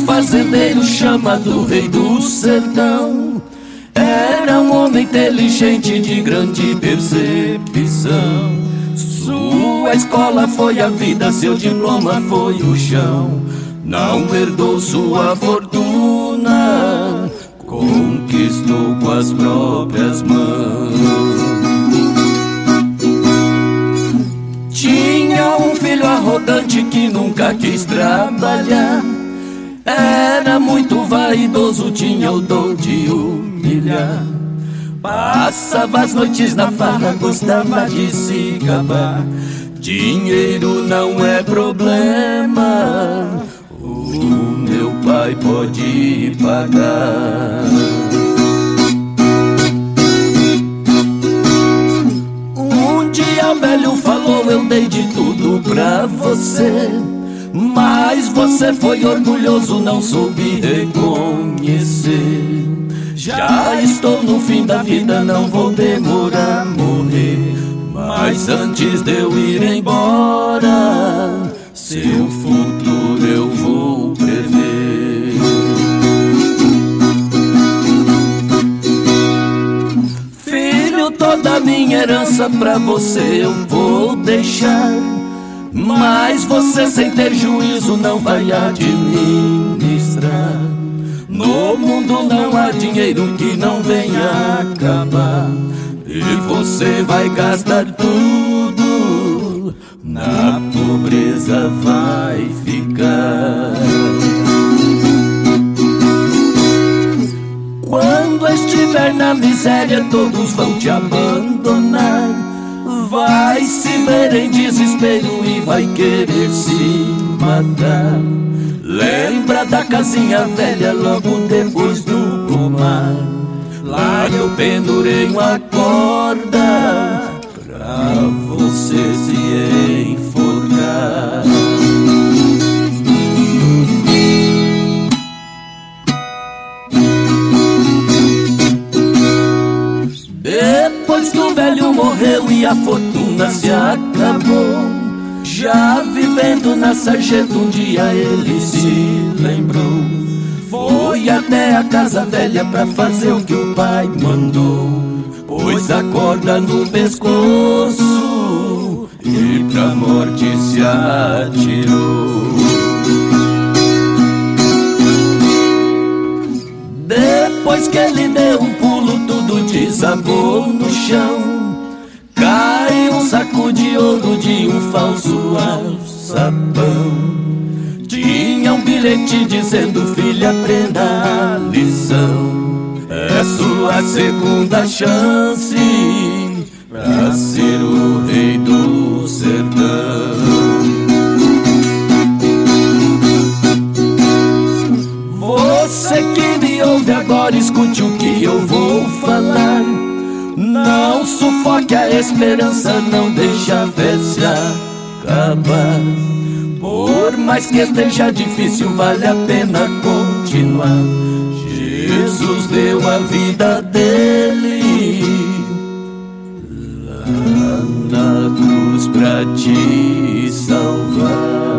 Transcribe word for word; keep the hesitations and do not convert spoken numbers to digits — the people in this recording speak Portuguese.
fazendeiro chamado Rei do Sertão. Era um homem inteligente de grande percepção. Sua escola foi a vida, seu diploma foi o chão. Não herdou sua fortuna, conquistou com as próprias mãos. Tinha um filho arrogante que nunca quis trabalhar. Era muito vaidoso, tinha o dom de humilhar. Passava as noites na farra, gostava de se gabar. Dinheiro não é problema, o meu pai pode pagar. Um dia o velho falou: eu dei de tudo pra você, mas você foi orgulhoso, não soube reconhecer. Já estou no fim da vida, não vou demorar a morrer, mas antes de eu ir embora, seu futuro eu vou prever. Filho, toda a minha herança pra você eu vou deixar, mas você sem ter juízo não vai administrar. No mundo não há dinheiro que não venha acabar, e você vai gastar tudo, na pobreza vai ficar. Quando estiver na miséria todos vão te abandonar. Vai se ver em desespero e vai querer se matar. Lembra da casinha velha logo depois do pomar? Lá eu pendurei uma corda pra você se enforcar. Depois que o velho morreu e a fortuna se acabou, já vivendo na sarjeta um dia ele se lembrou. Foi até a casa velha pra fazer o que o pai mandou. Pôs a corda no pescoço e pra morte se atirou. Depois que ele deu um pulo, tudo desabou no chão. Caiu um saco de ouro de um falso alçapão. Tinha um bilhete dizendo: filha, aprenda a lição. É sua segunda chance pra ser o rei do sertão. Você que me ouve agora, escute o que eu vou falar. Não sufoque a esperança, não deixe a fé se acabar. Por mais que esteja difícil, vale a pena continuar. Jesus deu a vida dele lá na cruz pra te salvar.